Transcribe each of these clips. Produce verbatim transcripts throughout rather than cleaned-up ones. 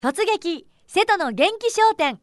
突撃瀬戸の元気商店。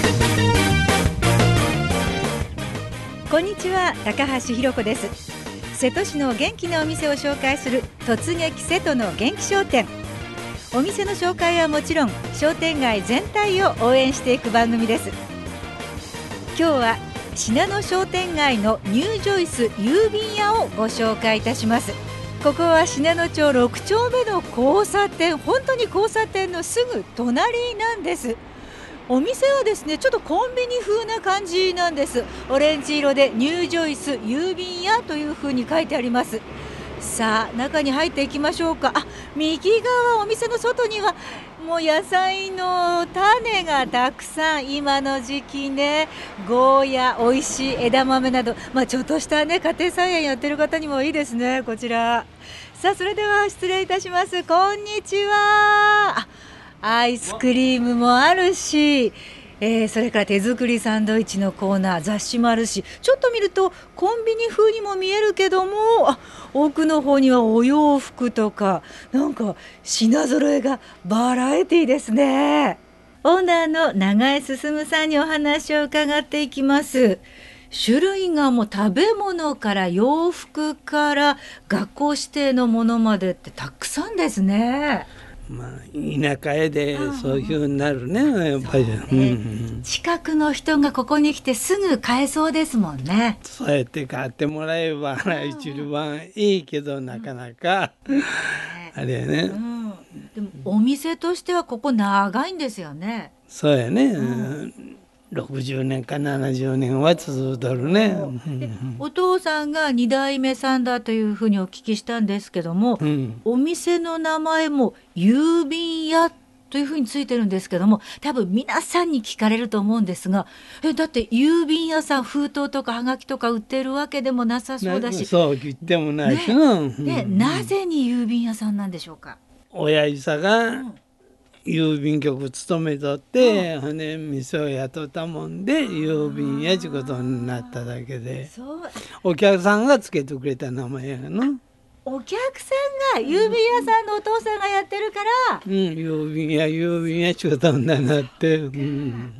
こんにちは、高橋ひろ子です。瀬戸市の元気なお店を紹介する突撃瀬戸の元気商店。お店の紹介はもちろん、商店街全体を応援していく番組です。今日は信濃商店街のニュージョイス郵便屋をご紹介いたします。ここは信濃町ろく丁目の交差点、本当に交差点のすぐ隣なんです。お店はですね、ちょっとコンビニ風な感じなんです。オレンジ色でニュージョイス郵便屋という風に書いてあります。さあ、中に入っていきましょうか。あ、右側、お店の外にはもう野菜の種がたくさん、今の時期ね、ゴーヤ、おいしい枝豆など、まあ、ちょっとしたね、家庭菜園やってる方にもいいですね、こちら。さあ、それでは失礼いたします。こんにちは。あ、アイスクリームもあるし、えー、それから手作りサンドイッチのコーナー、雑誌もあるし、ちょっと見るとコンビニ風にも見えるけども、あ、奥の方にはお洋服とか、なんか品揃えがバラエティですね。オーナーの長江進さんにお話を伺っていきます。種類がもう食べ物から洋服から学校指定のものまでってたくさんですね。 まあ、田舎へでそういうふうになるね、やっぱり、ね、うんうん、 近くの人がここに来てすぐ買えそうですもんね。 そうやって買ってもらえば一番いいけど、なかなか、うん、あれやね、うん、 でもお店としてはここ長いんですよね。 そうやね、うん、ろくじゅうねんかななじゅうねんは続いとるね、うん、 お父さんがに代目さんだというふうにお聞きしたんですけども、うん、お店の名前も郵便屋というふうについてるんですけども、多分皆さんに聞かれると思うんですが、えだって郵便屋さん、封筒とかはがきとか売ってるわけでもなさそうだし、 そう言ってもないしな、 ね、ね、うん、なぜに郵便屋さんなんでしょうか。 親父さんが、うん郵便局勤めとって、うん、ね、店を雇ったもんで郵便屋ちことになっただけで、お客さんがつけてくれた名前やの。 お客さんが郵便屋さんのお父さんがやってるから、 うん、郵便屋郵便屋ちことになって、うん、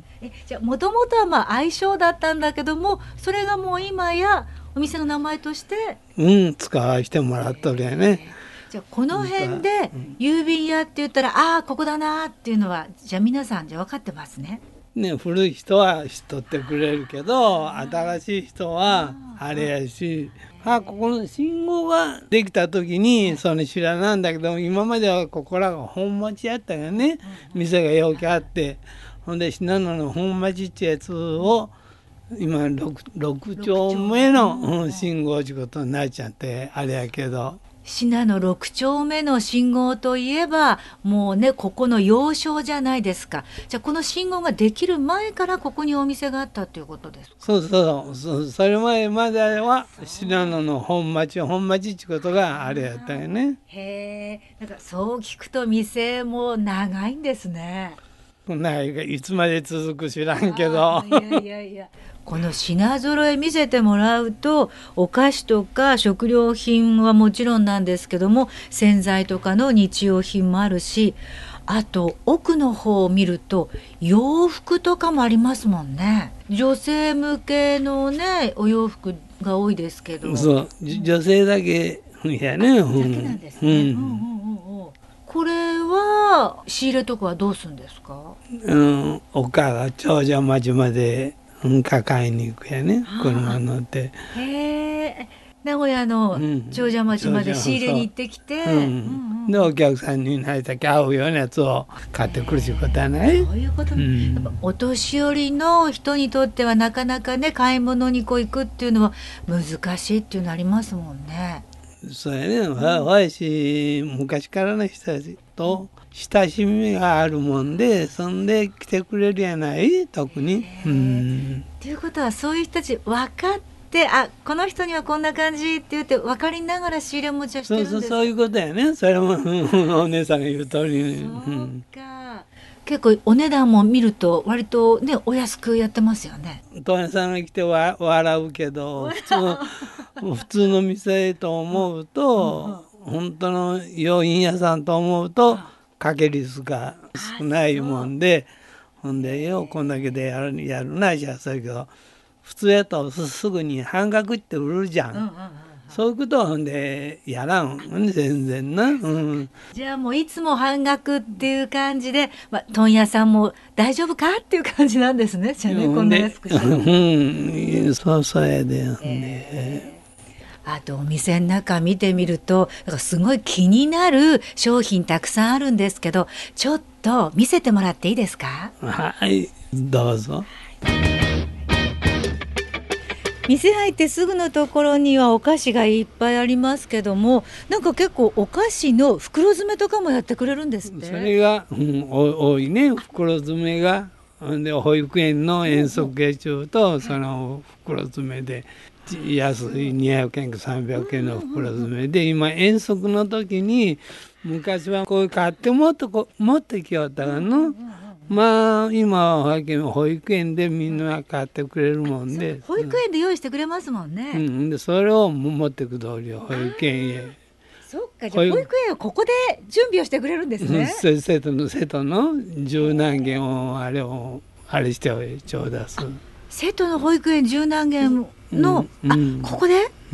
えじゃあもともとはまあ愛称だったんだけども、それがもう今やお店の名前としてうん使わせてもらっとるやね。 えーじゃあこの辺で郵便屋って言ったら、うん、ああここだなっていうのはじゃあ皆さんじゃ分かってますね。 ね、古い人は知っとってくれるけど、新しい人はあれやし、あここの信号ができた時にその知らなんだけど、今まではここらが本町やったよね、店がよくあって、ほんで信濃の本町ってやつを今 6, 6丁目の、うん、信号ってことになっちゃってあれやけど、 信濃ろく丁目の信号といえばもうね、ここの要衝じゃないですか。じゃあこの信号ができる前からここにお店があったということですか。 そうそうそう、それ前までは信濃の本町本町ってことがあれやったよね。 へえ、なんかそう聞くと店も長いんですね。 ないかいつまで続く知らんけど、 いやいやいやこの品揃え見せてもらうと、お菓子とか食料品はもちろんなんですけども、洗剤とかの日用品もあるし、あと奥の方を見ると洋服とかもありますもんね。女性向けのねお洋服が多いですけど、 そう女性だけやね、 だけなんですね、うんうんうんうん、これは仕入れとかはどうするんですか。 うん、お母が長者町まで抱えに行くやね、車乗って。 へえ、名古屋の長者町まで仕入れに行ってきて、うんうん、 でお客さんになりたき合うようなやつを買ってくるってことはない。 そういうこと、うん、やっぱお年寄りの人にとってはなかなかね、買い物にこう行くっていうのは難しいっていうのありますもんね。 そうやね、わいし昔からの人たちと親しみがあるもんで、そんで来てくれるやない、特に。 と、うん、いうことはそういう人たち分かって、あこの人にはこんな感じって言って分かりながら仕入れ持ちはしてるんですか。 そうそう、そういうことやね。それもお姉さんが言う通り。 そうか、結構お値段も見ると割とねお安くやってますよね。 お姉さんが来てわ笑うけど、普通普通の店と思うと、うんうん、本当の洋品屋さんと思うとかけ率が少ないもんで、ほんでようこんだけでやるやるなじゃそうやけど、普通やとすすぐに半額って売るじゃん、 うんうんうん、 そういうことはほんでやらん全然な、うん、 じゃあもういつも半額っていう感じで、まあ、問屋さんも大丈夫かっていう感じなんですね。じゃあね、こんな安くしてうん、そうそうやで、ねえーあとお店の中見てみるとなんかすごい気になる商品たくさんあるんですけど、ちょっと見せてもらっていいですか？ はいどうぞ。 店入ってすぐのところにはお菓子がいっぱいありますけども、なんか結構お菓子の袋詰めとかもやってくれるんですって。 それが、うん、多いね袋詰めが。で保育園の遠足下中とその袋詰めで安いにひゃくえんかさんびゃくえんの袋詰めで、今遠足の時に昔はこう買ってもっとこ持ってきよったがの、まあ今は保育園でみんな買ってくれるもんで、 保育園で用意してくれますもんね、 うん、でそれを持ってく通り保育園へ。 そっか、じゃあ保育園はここで準備をしてくれるんですね。 生徒の生徒の十何件をあれをあれしてちょうだす。 生徒の保育園十何件の、うんうん、あここで、うん、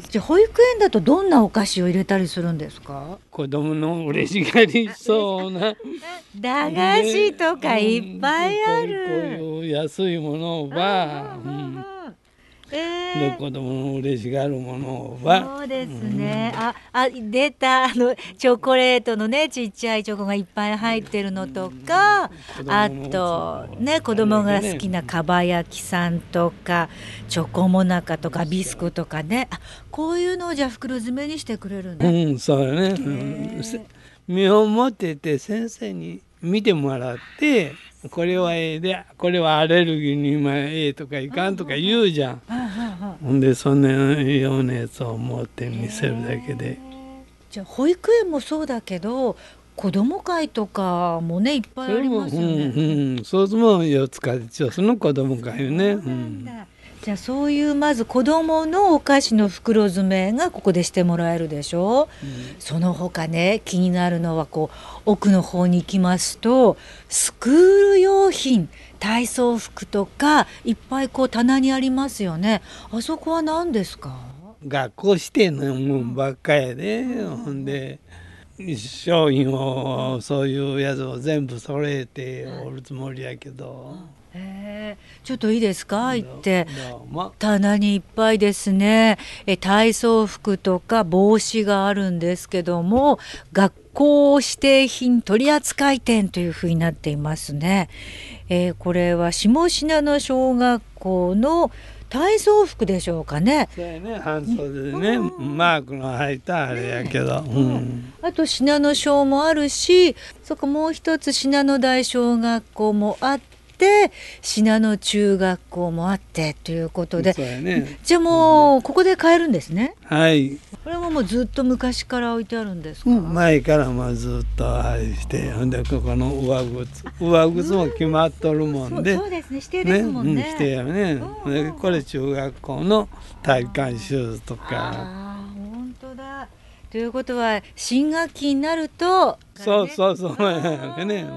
じゃあ保育園だとどんなお菓子を入れたりするんですか？ 子供の嬉しがりそうな駄菓子とかいっぱいある、 こういう安いものは、うんえー、子供の嬉しがるものはそうですね、うん、ああ出たあのチョコレートのねちっちゃいチョコがいっぱい入ってるのとか、うん、あとね子供が好きなかば焼きさんとかチョコモナカとかビスクとかね、あこういうのをじゃあ袋詰めにしてくれるね。 うんそうよね、うん、見本持ってて先生に見てもらって、これはええでこれはアレルギーに今ええとかいかんとか言うじゃん。ほんでそんなようなやつを持って見せるだけで。 じゃあ保育園もそうだけど子ども会とかもねいっぱいありますよね。 うんうん、そうも四つか町その子ども会よね。うん、 じゃあそういうまず子どものお菓子の袋詰めがここでしてもらえるでしょ、うん、その他ね気になるのはこう奥の方に行きますとスクール用品体操服とかいっぱいこう棚にありますよね。あそこは何ですか？ 学校指定のもんばっかりで、うん、ほんで商品をそういうやつを全部揃えておるつもりやけど、 えー、ちょっといいですか行って棚にいっぱいですね。え体操服とか帽子があるんですけども学校指定品取扱店というふうになっていますね、えー、これは下信濃小学校の体操服でしょうかね。 そうやね、半袖でね、うん、マークの入ったあれやけど、うん、 あと信濃小もあるし、そこもう一つ信濃大小学校もあって信濃中学校もあってということで、 そうやね、 じゃあもうここで買えるんですね。 はい。 これももうずっと昔から置いてあるんですか？ うん、前からもずっとあれして、ほんでここの上靴上靴も決まっとるもんで、 そうですね、指定ですもんね。 ね、うん、指定やね、うんうん、これ中学校の体育館シューズとか。 ああ本当だ。ということは新学期になると、ね、 そうそうそうなんかね、うん、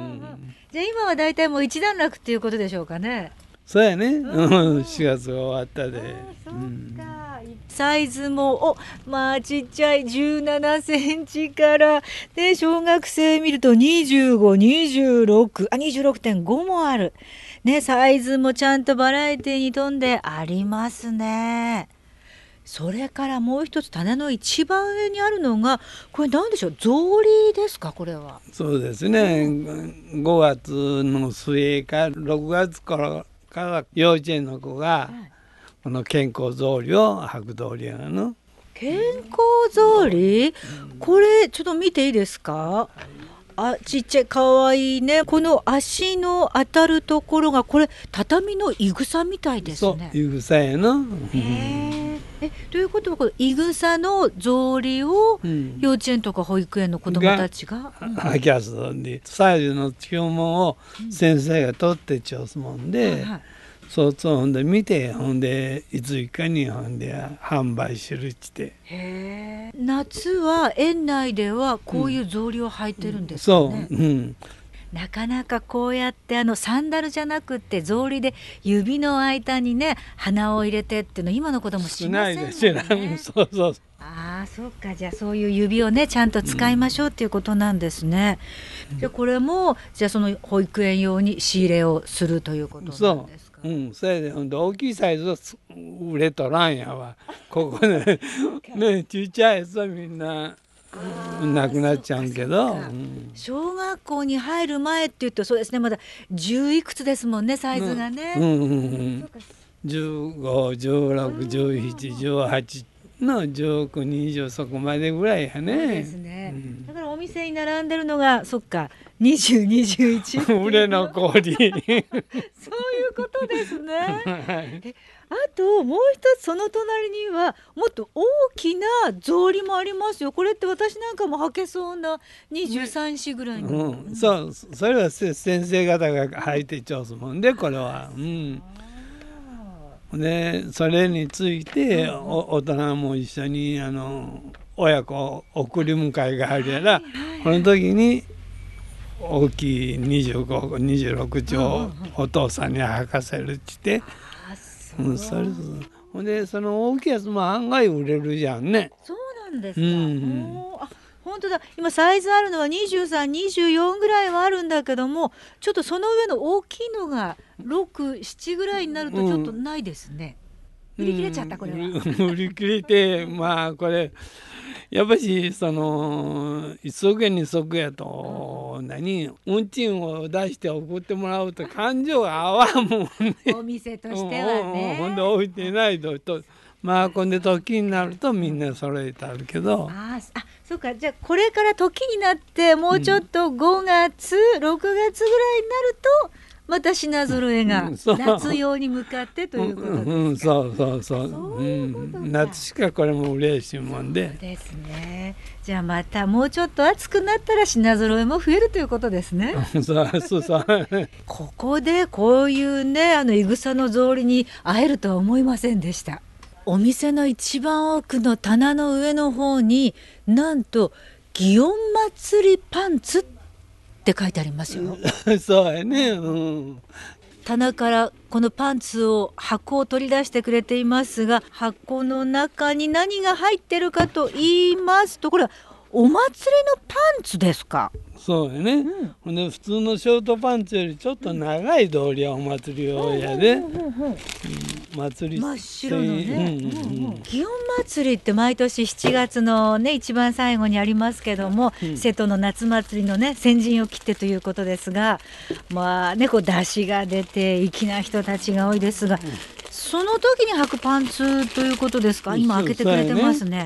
じゃあ今はだいたいもう一段落っていうことでしょうかね。 そうやね、うん、しがつが終わったで、 そうか、うん、サイズもおまあちっちゃいじゅうななセンチからで小学生見るとにじゅうご、にじゅうろく、あ にじゅうろくてんご もあるね。サイズもちゃんとバラエティに富んでありますね。それからもう一つ棚の一番上にあるのがこれ何でしょう、草履ですか？これはそうですね、ごがつの末からろくがつからから幼稚園の子がこの健康草履を履く通りやの。 健康草履、これちょっと見ていいですか？あちっちゃいかわいいね。この足の当たるところがこれ畳のいぐさみたいですね。 そういぐさやの。 へえということはこのいぐさの草履を幼稚園とか保育園の子どもたちが履きやすいんで、サイズの注文を先生が取ってちょすもんで、うんはいはい、 そうそう、ほんで見て、ほんでいついかにほんで販売するって。 へえ。夏は園内ではこういう草履を履いてるんですかね。 そう、うん、 なかなかこうやってあのサンダルじゃなくって草履で指の間にね鼻を入れてっていうの今の子供しませんもんね。 しないでしそうそう。 ああ、そうか。じゃあそういう指をねちゃんと使いましょうっていうことなんですね。うん、じゃあこれもじゃあその保育園用に仕入れをするということなんですか。 そう、うん、それでほんで大きいサイズは売れとらんやわ。ここでねちっちゃいやつはみんななくなっちゃうけど、うん、 小学校に入る前っていうとそうですね、まだじゅういくつですもんね、サイズがね。 うんうんうん、じゅうご、じゅうろく、じゅうなな、じゅうはちのじゅうきゅう、にじゅうそこまでぐらいやね。 そうですね、うん、だからお店に並んでるのがそっかにじゅう、にじゅういち売れ残りそういうことですね。はいあともう一つその隣にはもっと大きな草履もありますよ。これって私なんかも履けそうなにじゅうさんしぐらいの、 うん、そうそれは先生方が履いてちょうすもんでこれは。うんでそれについてお大人も一緒にあの親子送り迎えがあるやら、この時に大きいにじゅうご、にじゅうろく丁お父さんに履かせるって言って。うん、それほんでその大きいやつも案外売れるじゃんね。 そうなんですか。 うん、 あ、本当だ。今サイズあるのはにじゅうさん、にじゅうよんぐらいはあるんだけども、ちょっとその上の大きいのがろく、ななぐらいになるとちょっとないですね。うん、売り切れちゃったこれは。 売り切れてまあこれやっぱしその急げにそぐやと、うん、何運賃を出して送ってもらうと感情が合わんもんね。 お店としてはね。 ほんで置いてないととまあこんで時になるとみんな揃えてあるけど。 ああ、そうか。じゃあこれから時になってもうちょっとごがつ、うん、ろくがつぐらいになるとまた品揃えが夏用に向かってということですか。うんうん、 そうそうそう。そういうことか。うん、夏しかこれも嬉しいもんで。 そうですね。じゃあまたもうちょっと暑くなったら品揃えも増えるということですね。 そうそうそう。 ここでこういうねあのいぐさの草履に会えるとは思いませんでした。お店の一番奥の棚の上の方になんと祇園祭パンツって書いてありますよ。 そうやね、うん、 棚からこのパンツを箱を取り出してくれていますが、箱の中に何が入ってるかと言いますと、これはお祭りのパンツですか。 そうやね、うん、で普通のショートパンツよりちょっと長い通りはお祭り用やで、祭り真っ白のね、祇園祭りって毎年しちがつのね一番最後にありますけども、うん、瀬戸の夏祭りのね先陣を切ってということですが、まあねこう出汁が出て粋な人たちが多いですが、うん、その時に履くパンツということですか。今開けてくれてますね。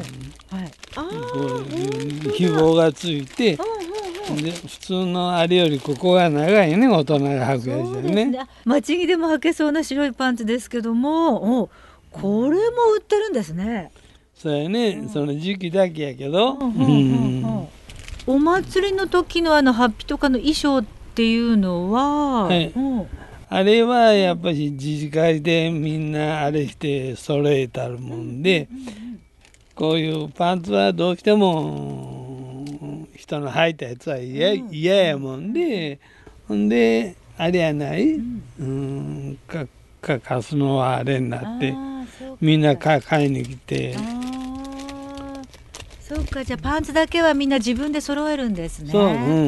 紐がついて、で普通のあれよりここが長いね、大人が履くやつだね。ね、 街にでも履けそうな白いパンツですけども、おこれも売ってるんですね。 そうやね、うん、その時期だけやけど、 お祭りの時のあのハッピとかの衣装っていうのは、はい、うん、 あれはやっぱり自治会でみんなあれして揃えたるもんで、うんうんうん、こういうパンツはどうしても人の履いたやつは嫌、うん、やもんで、ほんであれやない、うん、うんかか貸すのはあれになってみんなか買いに来て。 あそうか。じゃあパンツだけはみんな自分で揃えるんですね。 そう、うんうん、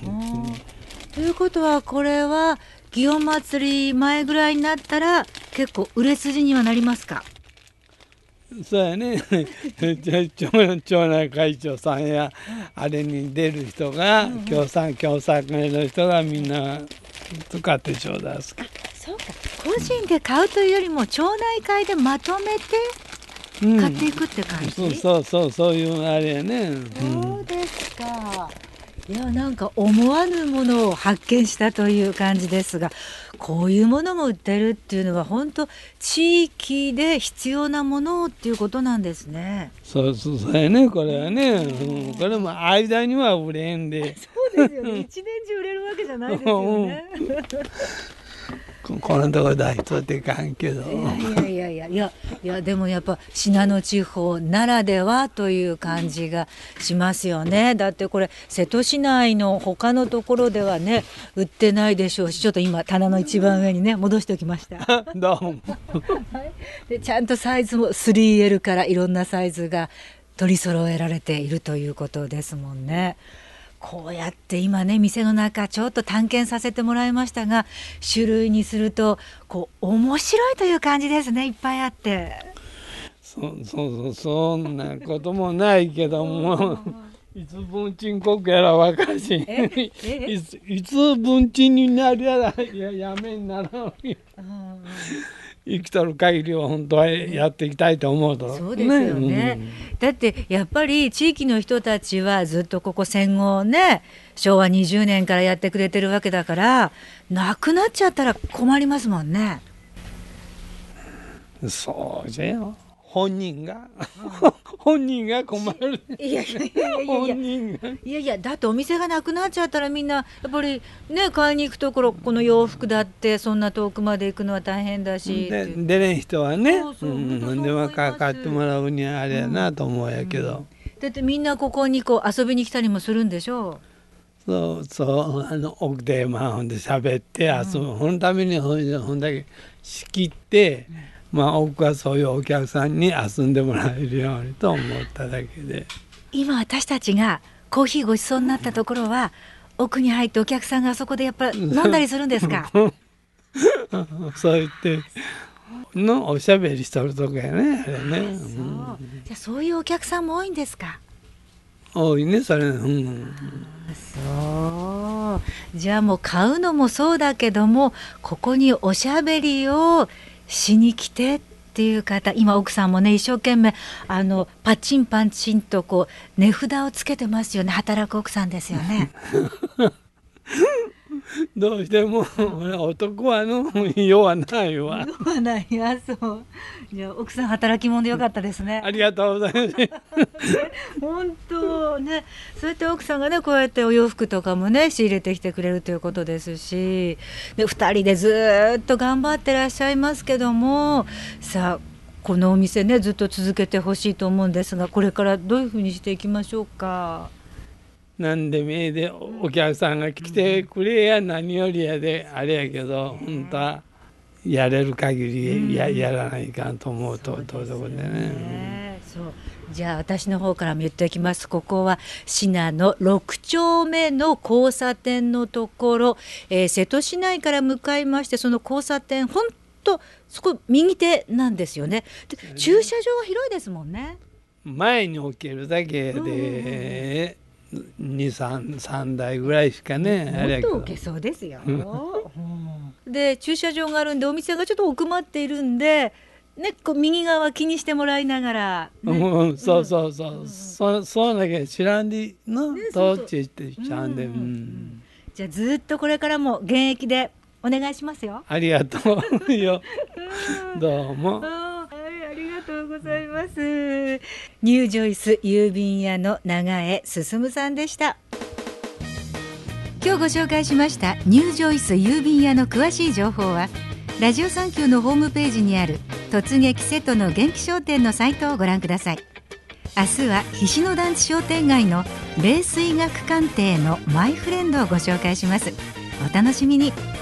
ということはこれは祇園祭り前ぐらいになったら結構売れ筋にはなりますか。 そうやね町内会長さんやあれに出る人が、うんうん、共産共産会の人がみんな使ってちょうだいすか。 そうか。個人で買うというよりも町内会でまとめて買っていくって感じ、 うん、そうそうそうそういうあれやね、うん、 そうですか。いやなんか思わぬものを発見したという感じですが、こういうものも売ってるっていうのは本当地域で必要なものっていうことなんですね。 そうそうそうやね、これはね、うん、これも間には売れんでそうですよね一年中売れるわけじゃないですよねこのところ大人ってかんけど。 いやいやいやいやいやでもやっぱ信濃地方ならではという感じがしますよね。だってこれ瀬戸市内の他のところではね売ってないでしょうし、ちょっと今棚の一番上にね戻しておきました。 どうも。 でちゃんとサイズも スリーエル からいろんなサイズが取り揃えられているということですもんね。こうやって今ね店の中ちょっと探検させてもらいましたが、種類にするとこう面白いという感じですね。いっぱいあって。 そそうそうそんなこともないけどもいつ文鎮国やらわかしいついつ文鎮になるやらややめにならん生きとる限りは本当はやっていきたいと思うと。 そうですよね、ね、うん、だってやっぱり地域の人たちはずっとここ戦後ねしょうわにじゅうねんからやってくれてるわけだから、なくなっちゃったら困りますもんね。 そうじゃよ、本人が本人が困る。 いやいやいやいや本人がいやいやだってお店がなくなっちゃったらみんなやっぱりね買いに行くところ、この洋服だってそんな遠くまで行くのは大変だし、 で出れん人はね、 そうそう、 うん、 本当そう思います。 でもかかってもらうにはあれやなと思うやけど、うんうん、 だってみんなここにこう遊びに来たりもするんでしょう。 そうそう、あの奥でまあほんで喋って遊ぶ、うん、ほんためにほんほんだけ仕切って、うん、まあ奥はそういうお客さんに遊んでもらえるようにと思っただけで。 今私たちがコーヒーごちそうになったところは奥に入ってお客さんがあそこでやっぱり飲んだりするんですか？ そう言ってのおしゃべりしとるとこやね、あれね。 そう、うん、じゃあそういうお客さんも多いんですか？ 多いねそれ、うん、 そうじゃあもう買うのもそうだけども、ここにおしゃべりをしに来てっていう方、今奥さんもね一生懸命あのパチンパチンとこう値札をつけてますよね。働く奥さんですよね。 どうしても男はの用はないわ。 用はないわ。そうじゃあ奥さん働き者でよかったですね。 ありがとうございます。 本当ね、そうやって奥さんがねこうやってお洋服とかもね仕入れてきてくれるということですし、でふたりでずっと頑張ってらっしゃいますけども、さあこのお店ねずっと続けてほしいと思うんですが、これからどういうふうにしていきましょうか？ なんでめでお客さんが来てくれや何よりやであれやけど、本当はやれる限り や,、うん、やらないかんと思うとところでね。 そうじゃあ私の方からも言っておきます。ここは信濃ろく丁目の交差点のところ、えー、瀬戸市内から向かいまして、その交差点本当そこ右手なんですよね。で駐車場は広いですもんね。 前に置けるだけで、うん、にさんさんだいぐらいしかね、 もっと置けそうですよ。うん、で駐車場があるんでお店がちょっと奥まっているんで、ね、こう右側気にしてもらいながら、ね、 うん、そうそうそう、うん、そそうだけど知らんでの、ね、どっちってちゃんで、うんうん、 じゃあずっとこれからも現役でお願いしますよ。 ありがとうよ。どうも。 ありがとうございます。ニュージョイス郵便屋の長江進さんでした。今日ご紹介しましたニュージョイス郵便屋の詳しい情報はラジオサンキューのホームページにある突撃瀬戸の元気商店のサイトをご覧ください。明日は菱野団地商店街の冷水学鑑定のマイフレンドをご紹介します。お楽しみに。